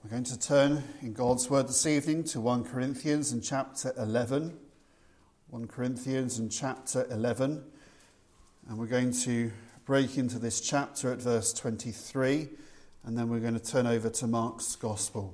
We're going to turn in God's word this evening to 1 Corinthians and chapter 11. 1 Corinthians and chapter 11. And we're going to break into this chapter at verse 23. And then we're going to turn over to Mark's Gospel.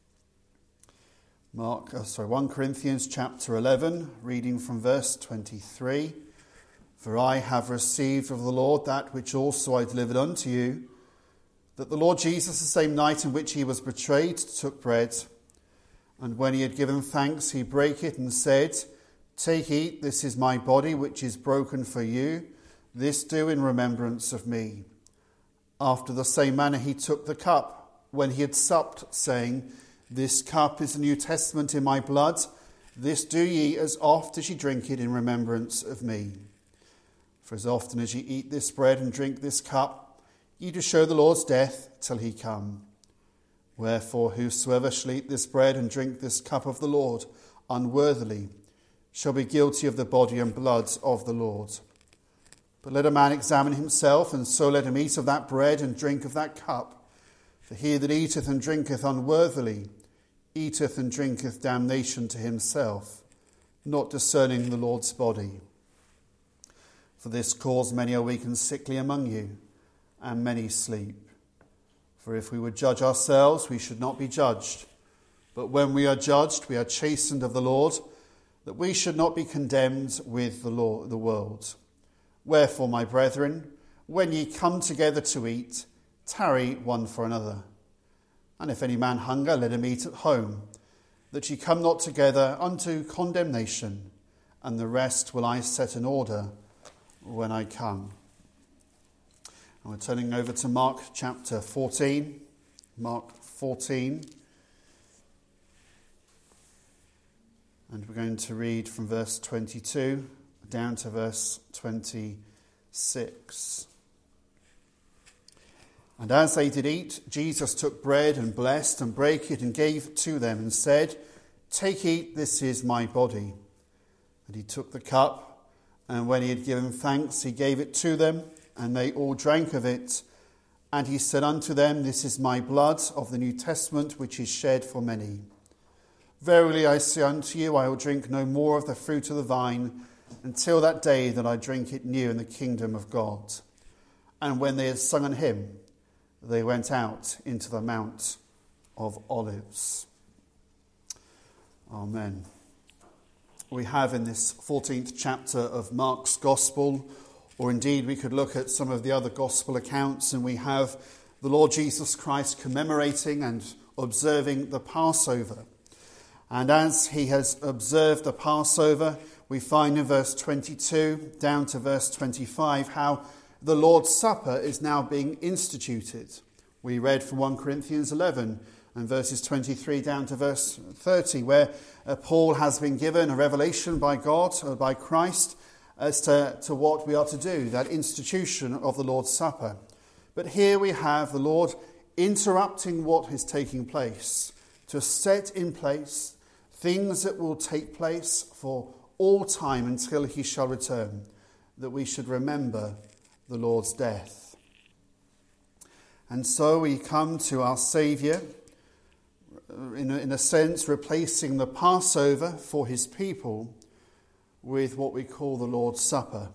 1 Corinthians chapter 11, reading from verse 23. For I have received of the Lord that which also I delivered unto you, that the Lord Jesus, the same night in which he was betrayed, took bread. And when he had given thanks, he brake it and said, Take, eat, this is my body, which is broken for you. This do in remembrance of me. After the same manner he took the cup, when he had supped, saying, This cup is the New Testament in my blood. This do ye as oft as ye drink it in remembrance of me. For as often as ye eat this bread and drink this cup, ye do show the Lord's death till he come. Wherefore whosoever shall eat this bread and drink this cup of the Lord unworthily shall be guilty of the body and blood of the Lord. But let a man examine himself, and so let him eat of that bread and drink of that cup. For he that eateth and drinketh unworthily eateth and drinketh damnation to himself, not discerning the Lord's body. For this cause many are weak and sickly among you, and many sleep. For if we would judge ourselves, we should not be judged. But when we are judged, we are chastened of the Lord, that we should not be condemned with the world. Wherefore, my brethren, when ye come together to eat, tarry one for another. And if any man hunger, let him eat at home, that ye come not together unto condemnation, and the rest will I set in order when I come. And we're turning over to Mark chapter 14. Mark 14. And we're going to read from verse 22 down to verse 26. And as they did eat, Jesus took bread and blessed and brake it and gave it to them and said, Take, eat, this is my body. And he took the cup, and when he had given thanks, he gave it to them, and they all drank of it. And he said unto them, This is my blood of the New Testament, which is shed for many. Verily I say unto you, I will drink no more of the fruit of the vine until that day that I drink it new in the kingdom of God. And when they had sung an hymn, they went out into the Mount of Olives. Amen. We have in this 14th chapter of Mark's Gospel, or indeed we could look at some of the other Gospel accounts, and we have the Lord Jesus Christ commemorating and observing the Passover. And as he has observed the Passover, we find in verse 22 down to verse 25 how the Lord's Supper is now being instituted. We read from 1 Corinthians 11 and verses 23 down to verse 30, where Paul has been given a revelation by God, or by Christ, as to what we are to do, that institution of the Lord's Supper. But here we have the Lord interrupting what is taking place to set in place things that will take place for all time until he shall return, that we should remember the Lord's death. And so we come to our Saviour, in a sense replacing the Passover for his people with what we call the Lord's Supper.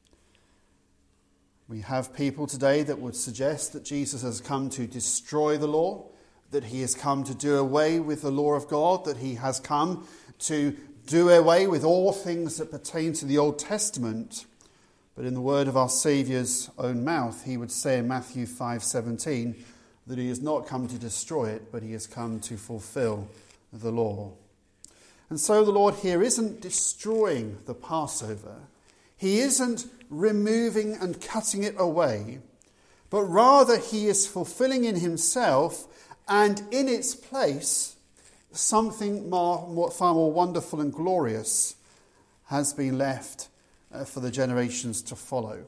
We have people today that would suggest that Jesus has come to destroy the law, that he has come to do away with the law of God, that he has come to do away with all things that pertain to the Old Testament. But in the word of our Saviour's own mouth, he would say in Matthew 5:17 that he has not come to destroy it, but he has come to fulfill the law. And so the Lord here isn't destroying the Passover. He isn't removing and cutting it away, but rather he is fulfilling in himself and in its place something far more wonderful and glorious has been left for the generations to follow.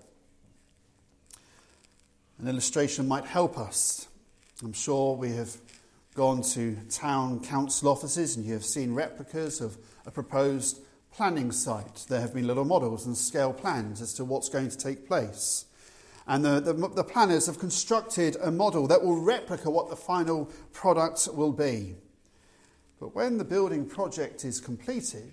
An illustration might help us. I'm sure we have gone to town council offices and you have seen replicas of a proposed planning site. There have been little models and scale plans as to what's going to take place. And the planners have constructed a model that will replicate what the final product will be. But when the building project is completed,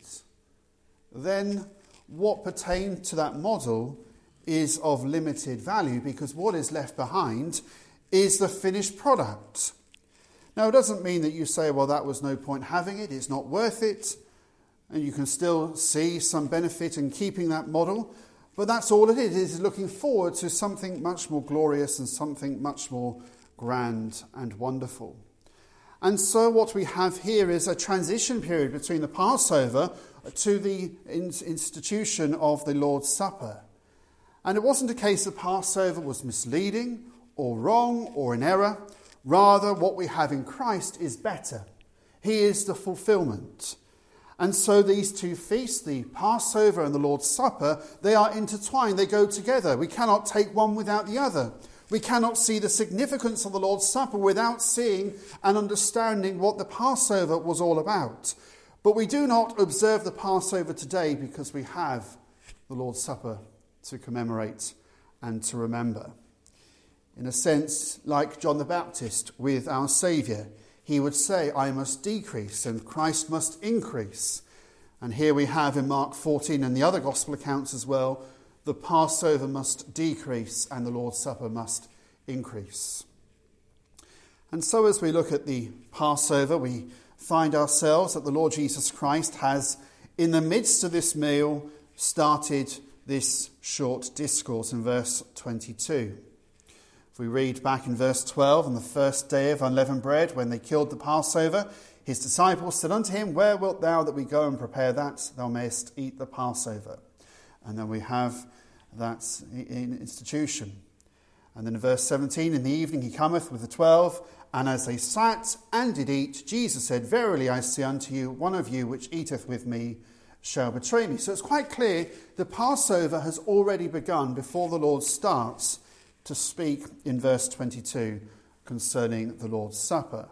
then what pertained to that model is of limited value, because what is left behind is the finished product. Now, it doesn't mean that you say, well, that was no point having it, it's not worth it, and you can still see some benefit in keeping that model, but that's all it is looking forward to something much more glorious and something much more grand and wonderful. And so what we have here is a transition period between the Passover to the institution of the Lord's Supper. And it wasn't a case that Passover was misleading or wrong or in error. Rather, what we have in Christ is better. He is the fulfillment. And so these two feasts, the Passover and the Lord's Supper, they are intertwined. They go together. We cannot take one without the other. We cannot see the significance of the Lord's Supper without seeing and understanding what the Passover was all about. But we do not observe the Passover today because we have the Lord's Supper to commemorate and to remember. In a sense, like John the Baptist with our Saviour, he would say, I must decrease and Christ must increase. And here we have in Mark 14 and the other Gospel accounts as well, the Passover must decrease and the Lord's Supper must increase. And so as we look at the Passover, we find ourselves that the Lord Jesus Christ has, in the midst of this meal, started this short discourse in verse 22. If we read back in verse 12, on the first day of unleavened bread, when they killed the Passover, his disciples said unto him, Where wilt thou that we go and prepare that thou mayest eat the Passover? And then we have that institution. And then in verse 17, in the evening he cometh with the 12, and as they sat and did eat, Jesus said, Verily I say unto you, one of you which eateth with me shall betray me. So it's quite clear the Passover has already begun before the Lord starts to speak in verse 22 concerning the Lord's Supper.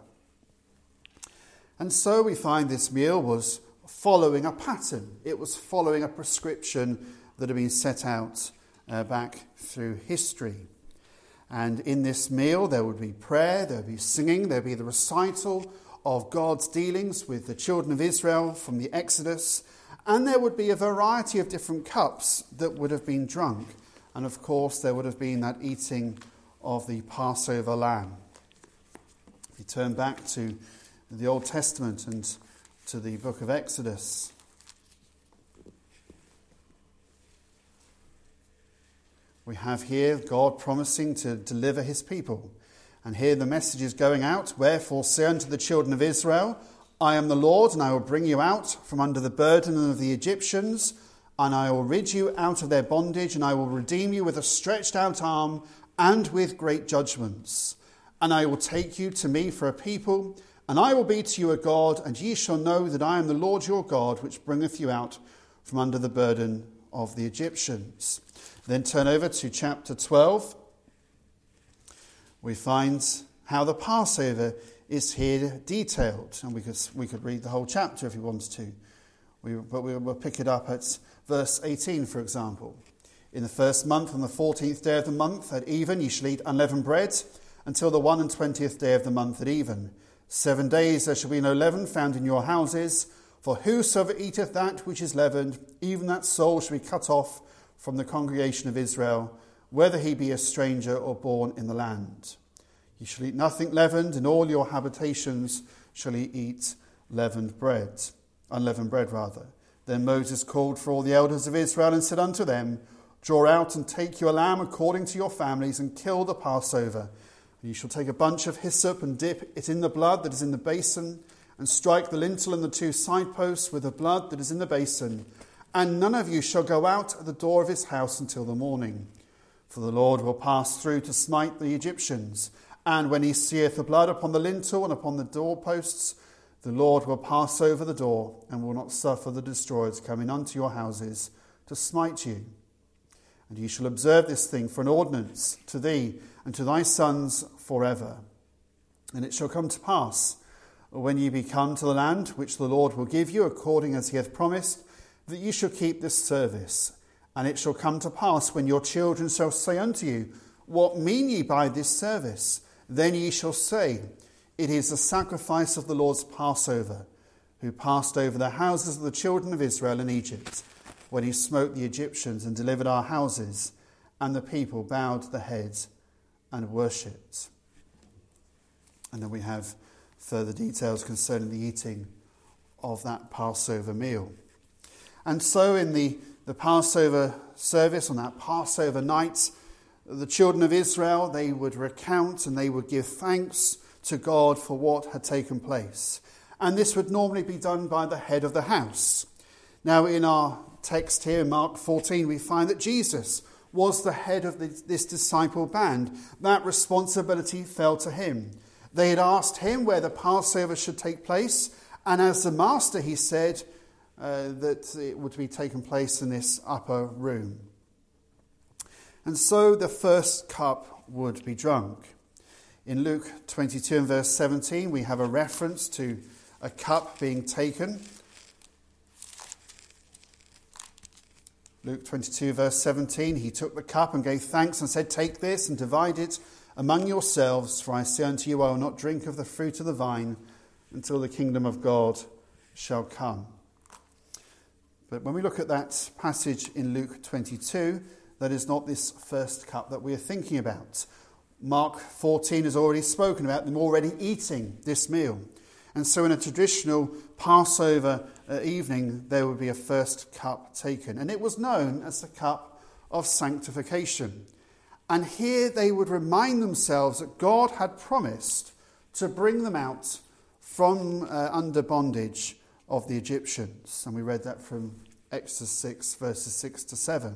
And so we find this meal was following a pattern. It was following a prescription that had been set out back through history. And in this meal there would be prayer, there would be singing, there would be the recital of God's dealings with the children of Israel from the Exodus, and there would be a variety of different cups that would have been drunk. And of course there would have been that eating of the Passover lamb. If you turn back to the Old Testament and to the book of Exodus, we have here God promising to deliver his people. And here the message is going out, Wherefore say unto the children of Israel, I am the Lord, and I will bring you out from under the burden of the Egyptians, and I will rid you out of their bondage, and I will redeem you with a stretched out arm and with great judgments. And I will take you to me for a people, and I will be to you a God, and ye shall know that I am the Lord your God, which bringeth you out from under the burden of the Egyptians. Then turn over to chapter 12. We find how the Passover is here detailed, and we could read the whole chapter if we wanted to. But we will pick it up at verse 18, for example. In the first month, on the 14th day of the month, at even, ye shall eat unleavened bread, until the 21st day of the month at even. 7 days there shall be no leaven found in your houses, for whosoever eateth that which is leavened, even that soul shall be cut off from the congregation of Israel, whether he be a stranger or born in the land. Ye shall eat nothing leavened, in all your habitations shall ye eat unleavened bread. Then Moses called for all the elders of Israel and said unto them, Draw out and take you a lamb according to your families, and kill the Passover. And you shall take a bunch of hyssop and dip it in the blood that is in the basin, and strike the lintel and the 2 side posts with the blood that is in the basin. And none of you shall go out at the door of his house until the morning. For the Lord will pass through to smite the Egyptians. And when he seeth the blood upon the lintel and upon the doorposts, the Lord will pass over the door, and will not suffer the destroyers coming unto your houses to smite you. And ye shall observe this thing for an ordinance to thee and to thy sons forever. And it shall come to pass, when ye be come to the land which the Lord will give you, according as he hath promised, that ye shall keep this service. And it shall come to pass, when your children shall say unto you, What mean ye by this service? Then ye shall say, It is the sacrifice of the Lord's Passover, who passed over the houses of the children of Israel in Egypt, when he smote the Egyptians and delivered our houses, and the people bowed their heads and worshipped. And then we have further details concerning the eating of that Passover meal. And so in the Passover service, on that Passover night, the children of Israel, they would recount and they would give thanks to God for what had taken place. And this would normally be done by the head of the house. Now in our text here in Mark 14, we find that Jesus was the head of this disciple band. That responsibility fell to him. They had asked him where the Passover should take place, and as the master, he said that it would be taking place in this upper room. And so the first cup would be drunk. In Luke 22 and verse 17, we have a reference to a cup being taken. Luke 22 verse 17, he took the cup and gave thanks and said, Take this and divide it among yourselves, for I say unto you, I will not drink of the fruit of the vine until the kingdom of God shall come. But when we look at that passage in Luke 22, that is not this first cup that we are thinking about. Mark 14 has already spoken about them already eating this meal. And so in a traditional Passover evening, there would be a first cup taken. And it was known as the cup of sanctification. And here they would remind themselves that God had promised to bring them out from under bondage of the Egyptians. And we read that from Exodus 6, verses 6 to 7.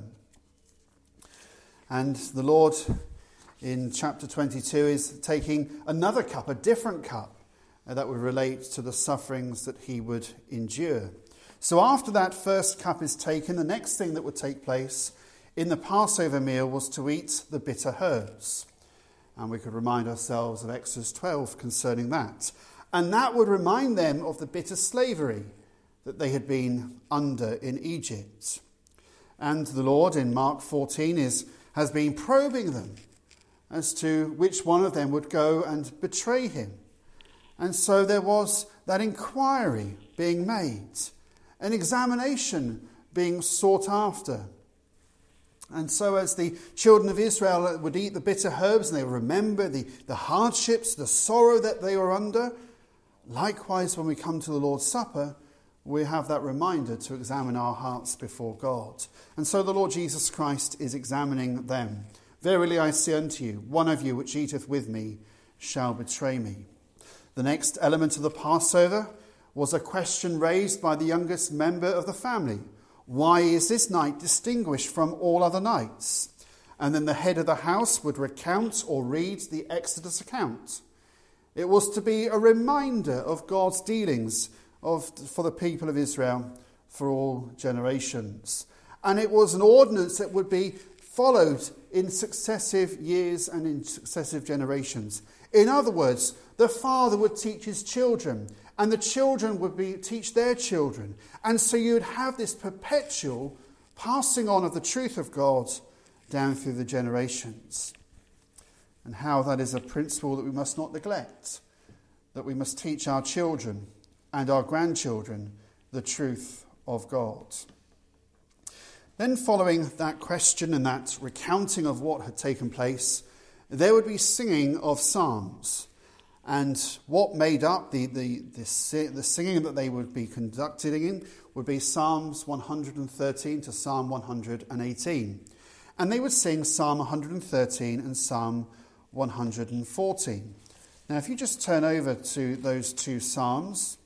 And the Lord, in chapter 22, is taking another cup, a different cup, that would relate to the sufferings that he would endure. So after that first cup is taken, the next thing that would take place in the Passover meal was to eat the bitter herbs. And we could remind ourselves of Exodus 12 concerning that. And that would remind them of the bitter slavery that they had been under in Egypt. And the Lord in Mark 14 has been probing them as to which one of them would go and betray him. And so there was that inquiry being made, an examination being sought after. And so as the children of Israel would eat the bitter herbs and they would remember the hardships, the sorrow that they were under, likewise when we come to the Lord's Supper, we have that reminder to examine our hearts before God. And so the Lord Jesus Christ is examining them. Verily I say unto you, one of you which eateth with me shall betray me. The next element of the Passover was a question raised by the youngest member of the family. Why is this night distinguished from all other nights? And then the head of the house would recount or read the Exodus account. It was to be a reminder of God's dealings for the people of Israel for all generations. And it was an ordinance that would be followed in successive years and in successive generations. In other words, the father would teach his children, and the children would teach their children. And so you would have this perpetual passing on of the truth of God down through the generations. And how that is a principle that we must not neglect, that we must teach our children and our grandchildren the truth of God. Then following that question and that recounting of what had taken place, there would be singing of psalms. And what made up the singing that they would be conducted in would be Psalms 113 to Psalm 118. And they would sing Psalm 113 and Psalm 114. Now, if you just turn over to those two Psalms,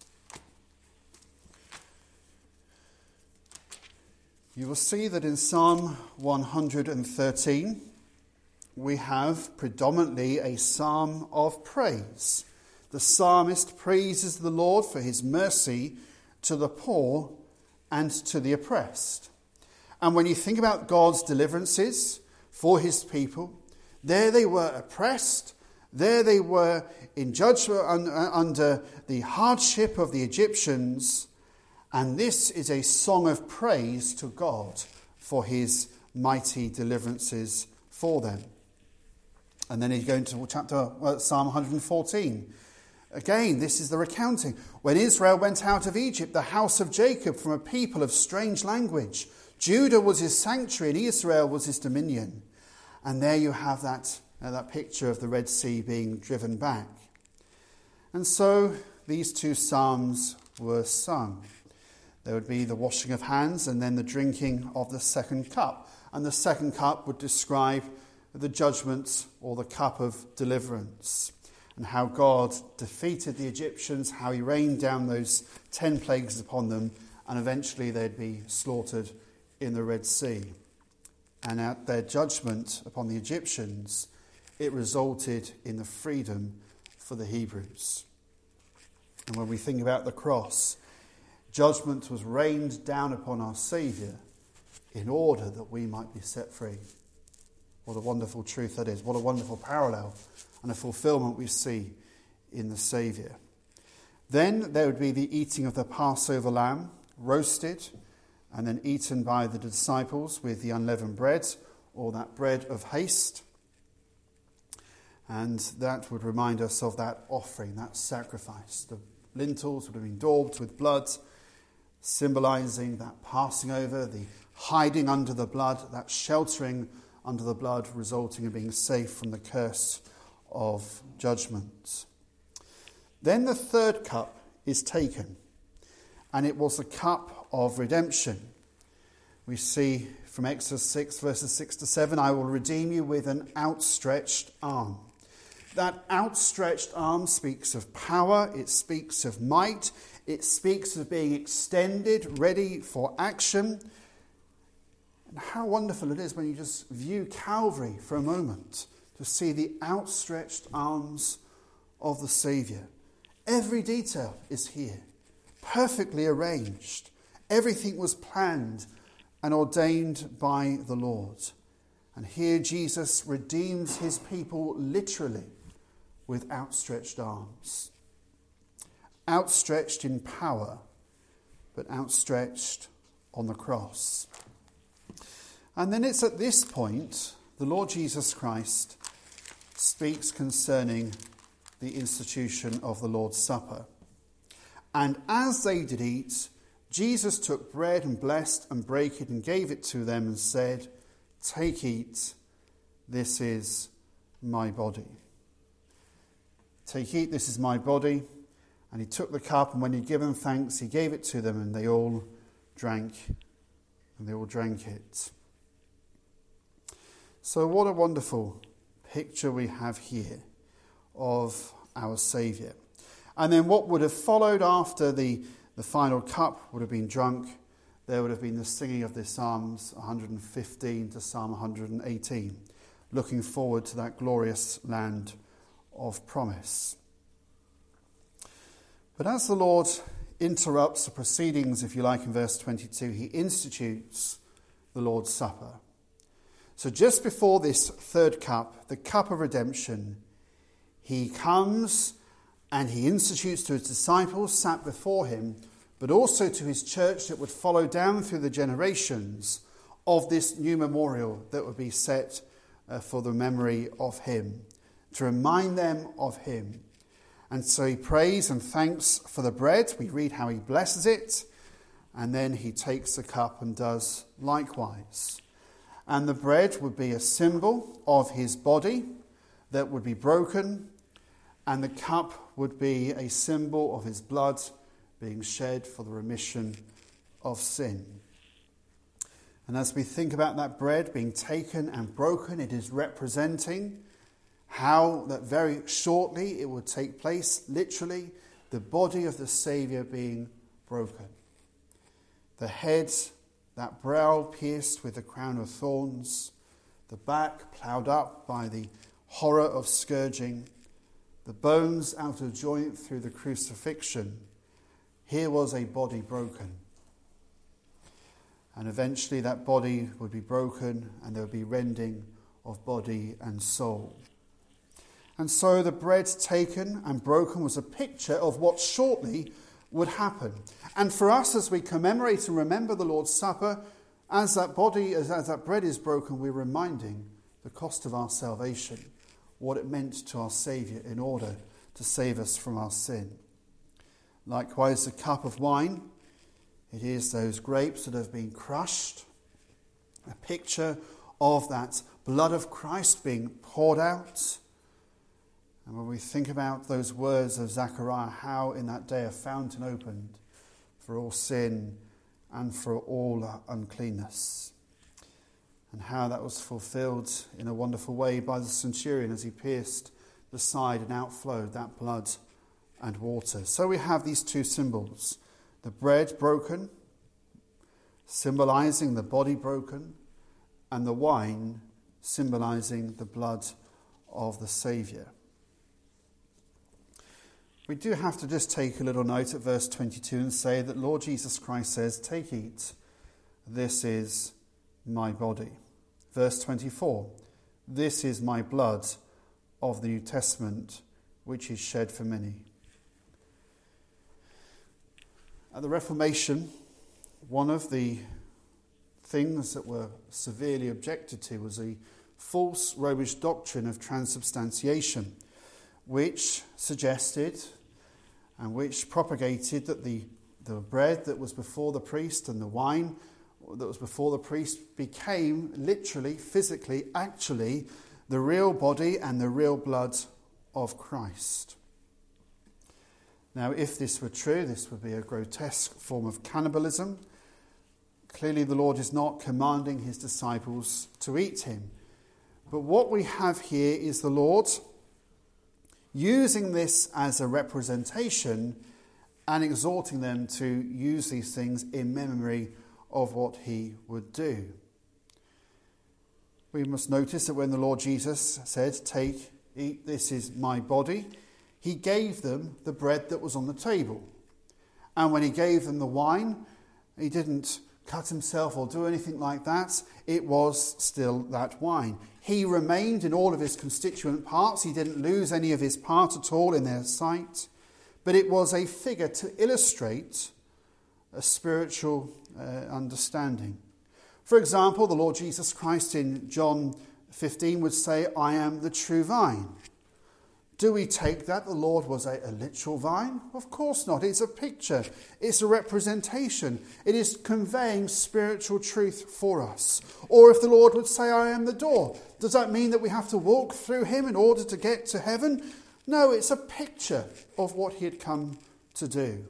you will see that in Psalm 113, we have predominantly a psalm of praise. The psalmist praises the Lord for his mercy to the poor and to the oppressed. And when you think about God's deliverances for his people, there they were oppressed, there they were in judgment under the hardship of the Egyptians, and this is a song of praise to God for his mighty deliverances for them. And then you go into Psalm 114. Again, this is the recounting. When Israel went out of Egypt, the house of Jacob from a people of strange language. Judah was his sanctuary and Israel was his dominion. And there you have that picture of the Red Sea being driven back. And so these two psalms were sung. There would be the washing of hands and then the drinking of the second cup. And the second cup would describe the judgment or the cup of deliverance, and how God defeated the Egyptians, how he rained down those 10 plagues upon them, and eventually they'd be slaughtered in the Red Sea. And at their judgment upon the Egyptians, it resulted in the freedom for the Hebrews. And when we think about the cross, judgment was rained down upon our Saviour in order that we might be set free. What a wonderful truth that is. What a wonderful parallel and a fulfillment we see in the Saviour. Then there would be the eating of the Passover lamb, roasted and then eaten by the disciples with the unleavened bread, or that bread of haste. And that would remind us of that offering, that sacrifice. The lintels would have been daubed with blood, symbolising that passing over, the hiding under the blood, that sheltering under the blood, resulting in being safe from the curse of judgment. Then the third cup is taken, and it was a cup of redemption. We see from Exodus 6 verses 6 to 7, I will redeem you with an outstretched arm. That outstretched arm speaks of power, it speaks of might, it speaks of being extended, ready for action. And how wonderful it is when you just view Calvary for a moment, to see the outstretched arms of the Saviour. Every detail is here, perfectly arranged. Everything was planned and ordained by the Lord. And here Jesus redeems his people literally with outstretched arms. Outstretched in power, but outstretched on the cross. And then it's at this point the Lord Jesus Christ speaks concerning the institution of the Lord's Supper. And as they did eat, Jesus took bread and blessed and brake it and gave it to them and said, take, eat, this is my body. Take, eat, this is my body. And he took the cup, and when he'd given thanks, he gave it to them, and they all drank it. So what a wonderful picture we have here of our Saviour. And then what would have followed after the final cup would have been drunk, there would have been the singing of the Psalms 115 to Psalm 118, looking forward to that glorious land of promise. But as the Lord interrupts the proceedings, if you like, in verse 22, he institutes the Lord's Supper. So just before this third cup, the cup of redemption, he comes and he institutes to his disciples sat before him, but also to his church that would follow down through the generations of this new memorial that would be set for the memory of him, to remind them of him. And so he prays and thanks for the bread. We read how he blesses it, and then he takes the cup and does likewise. And the bread would be a symbol of his body that would be broken, and the cup would be a symbol of his blood being shed for the remission of sin. And as we think about that bread being taken and broken, it is representing how that very shortly it would take place, literally, the body of the Saviour being broken. The head, that brow pierced with the crown of thorns, the back ploughed up by the horror of scourging, the bones out of joint through the crucifixion. Here was a body broken. And eventually that body would be broken and there would be rending of body and soul. And so the bread taken and broken was a picture of what shortly would happen. And for us, as we commemorate and remember the Lord's Supper, as that bread is broken, we're reminding the cost of our salvation, what it meant to our Saviour in order to save us from our sin. Likewise, the cup of wine, it is those grapes that have been crushed, a picture of that blood of Christ being poured out. And when we think about those words of Zechariah, how in that day a fountain opened for all sin and for all uncleanness, and how that was fulfilled in a wonderful way by the centurion as he pierced the side and outflowed that blood and water. So we have these two symbols, the bread broken, symbolizing the body broken, and the wine symbolizing the blood of the Saviour. We do have to just take a little note at verse 22 and say that Lord Jesus Christ says, "Take, eat, this is my body." Verse 24, "This is my blood of the New Testament, which is shed for many." At the Reformation, one of the things that were severely objected to was a false Romish doctrine of transubstantiation, which suggested and which propagated that the bread that was before the priest and the wine that was before the priest became literally, physically, actually the real body and the real blood of Christ. Now, if this were true, this would be a grotesque form of cannibalism. Clearly, the Lord is not commanding his disciples to eat him. But what we have here is the Lord using this as a representation and exhorting them to use these things in memory of what he would do. We must notice that when the Lord Jesus said, "Take, eat, this is my body," he gave them the bread that was on the table. And when he gave them the wine, he didn't cut himself or do anything like that. It was still that wine. He remained in all of his constituent parts. He didn't lose any of his part at all in their sight. But it was a figure to illustrate a spiritual understanding. For example, the Lord Jesus Christ in John 15 would say, "I am the true vine." Do we take that the Lord was a literal vine? Of course not. It's a picture. It's a representation. It is conveying spiritual truth for us. Or if the Lord would say, "I am the door," does that mean that we have to walk through him in order to get to heaven? No, it's a picture of what he had come to do.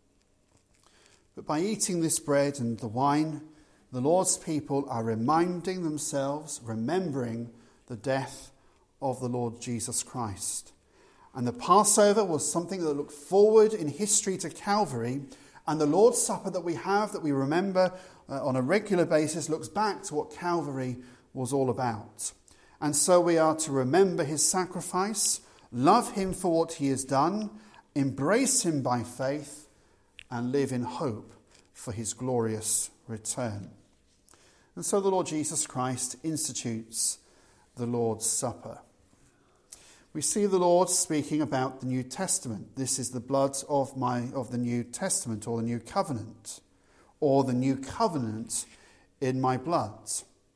But by eating this bread and the wine, the Lord's people are reminding themselves, remembering the death of the Lord Jesus Christ. And the Passover was something that looked forward in history to Calvary. And the Lord's Supper that we have, that we remember on a regular basis, looks back to what Calvary was all about. And so we are to remember his sacrifice, love him for what he has done, embrace him by faith, and live in hope for his glorious return. And so the Lord Jesus Christ institutes the Lord's Supper. We see the Lord speaking about the New Testament. This is the blood of the New Testament, or the New Covenant, or the New Covenant in my blood.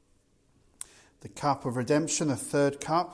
The cup of redemption, a third cup,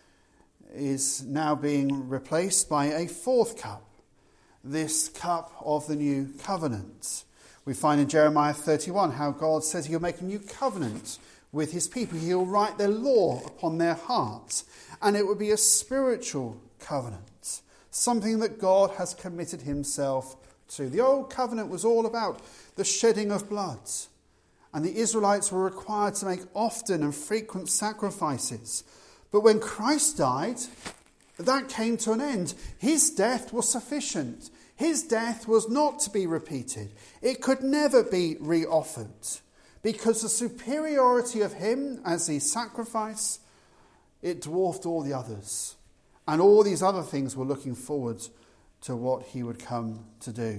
is now being replaced by a fourth cup, this cup of the New Covenant. We find in Jeremiah 31 how God says he'll make a new covenant with his people. He'll write their law upon their hearts. And it will be a spiritual covenant, something that God has committed himself to. The old covenant was all about the shedding of blood. And the Israelites were required to make often and frequent sacrifices. But when Christ died, that came to an end. His death was sufficient. His death was not to be repeated. It could never be re-offered, because the superiority of him as the sacrifice, it dwarfed all the others. And all these other things were looking forward to what he would come to do.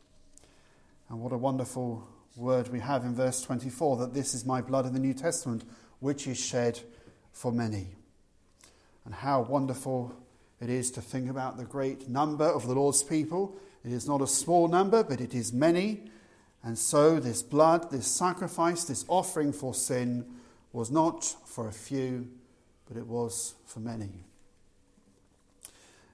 And what a wonderful word we have in verse 24, that this is my blood in the New Testament, which is shed for many. And how wonderful it is to think about the great number of the Lord's people. It is not a small number, but it is many. And so this blood, this sacrifice, this offering for sin was not for a few, but it was for many.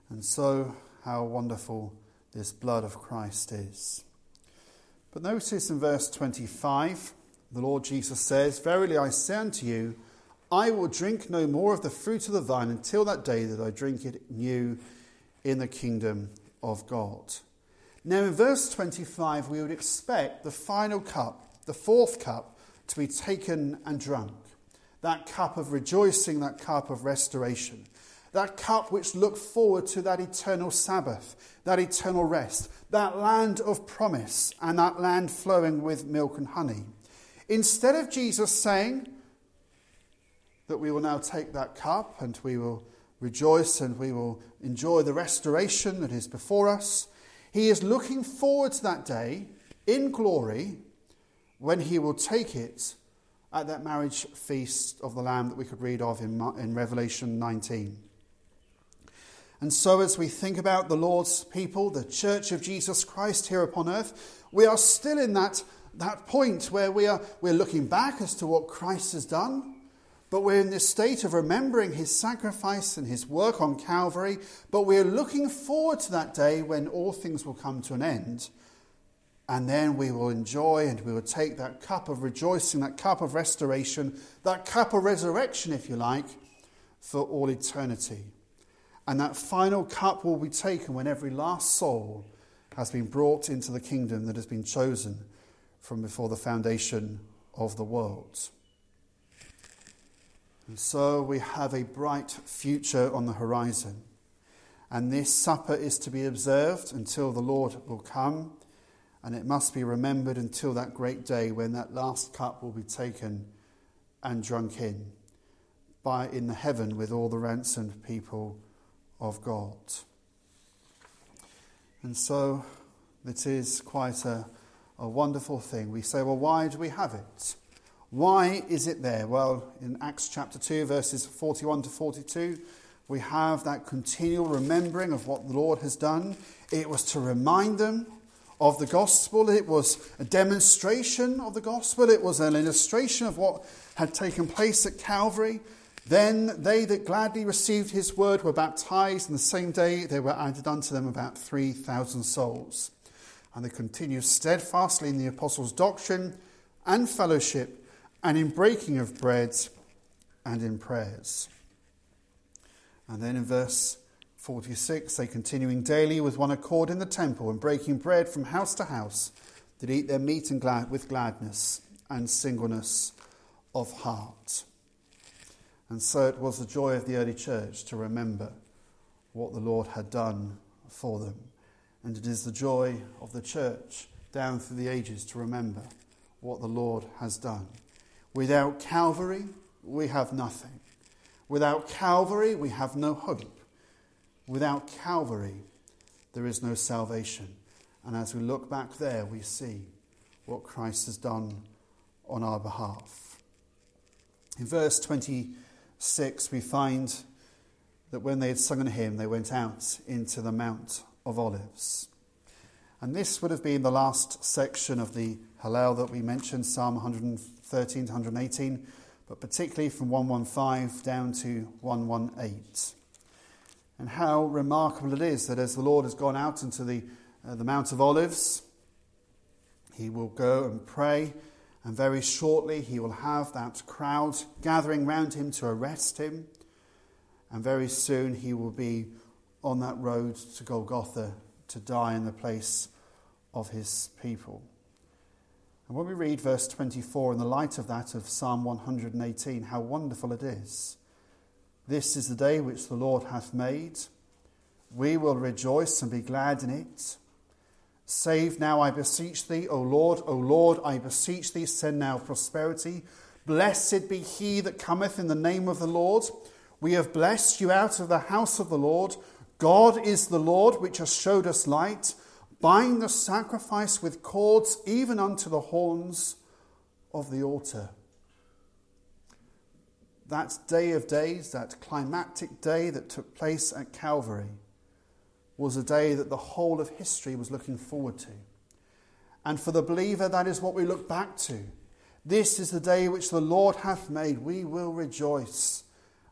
And so, how wonderful this blood of Christ is. But notice in verse 25, the Lord Jesus says, "Verily I say unto you, I will drink no more of the fruit of the vine until that day that I drink it new in the kingdom of God." Now in verse 25 we would expect the final cup, the fourth cup, to be taken and drunk. That cup of rejoicing, that cup of restoration. That cup which looked forward to that eternal Sabbath, that eternal rest, that land of promise and that land flowing with milk and honey. Instead of Jesus saying that we will now take that cup and we will rejoice and we will enjoy the restoration that is before us, he is looking forward to that day in glory when he will take it at that marriage feast of the Lamb that we could read of in Revelation 19. And so as we think about the Lord's people, the Church of Jesus Christ here upon earth, we are still in that point where we're looking back as to what Christ has done, but we're in this state of remembering his sacrifice and his work on Calvary, but we're looking forward to that day when all things will come to an end, and then we will enjoy and we will take that cup of rejoicing, that cup of restoration, that cup of resurrection, if you like, for all eternity. And that final cup will be taken when every last soul has been brought into the kingdom that has been chosen from before the foundation of the world. And so we have a bright future on the horizon. And this supper is to be observed until the Lord will come. And it must be remembered until that great day when that last cup will be taken and drunk in the heaven with all the ransomed people of God. And so it is quite a wonderful thing. We say, well, why do we have it? Why is it there? Well, in Acts chapter 2, verses 41 to 42, we have that continual remembering of what the Lord has done. It was to remind them of the gospel. It was a demonstration of the gospel. It was an illustration of what had taken place at Calvary. Then they that gladly received his word were baptized, and the same day there were added unto them about 3,000 souls. And they continued steadfastly in the apostles' doctrine and fellowship, and in breaking of bread, and in prayers. And then in verse 46, they continuing daily with one accord in the temple, and breaking bread from house to house, did eat their meat with gladness and singleness of heart. And so it was the joy of the early church to remember what the Lord had done for them. And it is the joy of the church down through the ages to remember what the Lord has done. Without Calvary, we have nothing. Without Calvary, we have no hope. Without Calvary, there is no salvation. And as we look back there, we see what Christ has done on our behalf. In verse 26, we find that when they had sung a hymn, they went out into the Mount of Olives. And this would have been the last section of the Hallel that we mentioned, Psalm 113 to 118, but particularly from 115 down to 118. And how remarkable it is that as the Lord has gone out into the Mount of Olives, he will go and pray, and very shortly he will have that crowd gathering round him to arrest him, and very soon he will be on that road to Golgotha to die in the place of his people. And when we read verse 24 in the light of that of Psalm 118, how wonderful it is. This is the day which the Lord hath made. We will rejoice and be glad in it. Save now, I beseech thee, O Lord, I beseech thee, send now prosperity. Blessed be he that cometh in the name of the Lord. We have blessed you out of the house of the Lord. God is the Lord, which has showed us light. Bind the sacrifice with cords, even unto the horns of the altar. That day of days, that climactic day that took place at Calvary, was a day that the whole of history was looking forward to. And for the believer, that is what we look back to. This is the day which the Lord hath made. We will rejoice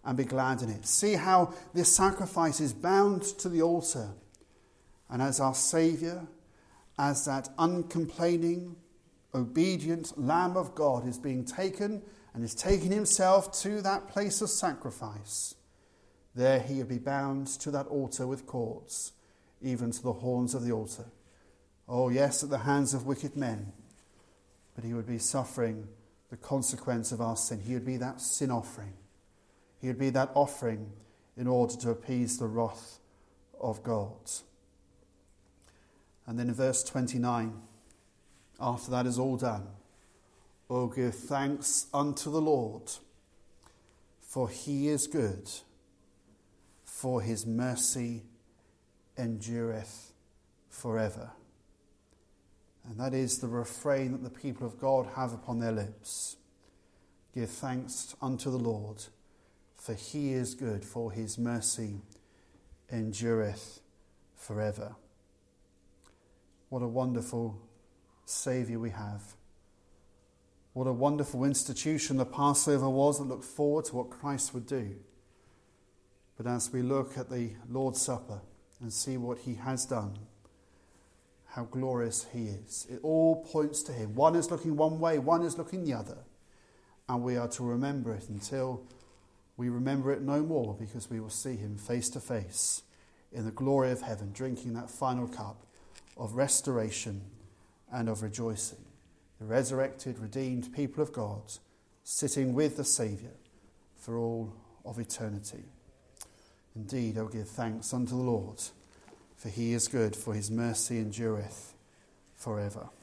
and be glad in it. See how this sacrifice is bound to the altar. And as our Saviour, as that uncomplaining, obedient Lamb of God is being taken and is taking himself to that place of sacrifice, there he would be bound to that altar with cords, even to the horns of the altar. Oh yes, at the hands of wicked men, but he would be suffering the consequence of our sin. He would be that sin offering. He would be that offering in order to appease the wrath of God. And then in verse 29, after that is all done, oh, give thanks unto the Lord, for he is good, for his mercy endureth forever. And that is the refrain that the people of God have upon their lips. Give thanks unto the Lord, for he is good, for his mercy endureth forever. What a wonderful Saviour we have. What a wonderful institution the Passover was that looked forward to what Christ would do. But as we look at the Lord's Supper and see what he has done, how glorious he is. It all points to him. One is looking one way, one is looking the other. And we are to remember it until we remember it no more, because we will see him face to face in the glory of heaven, drinking that final cup of restoration and of rejoicing. The resurrected, redeemed people of God sitting with the Saviour for all of eternity. Indeed, I will give thanks unto the Lord, for he is good, for his mercy endureth forever.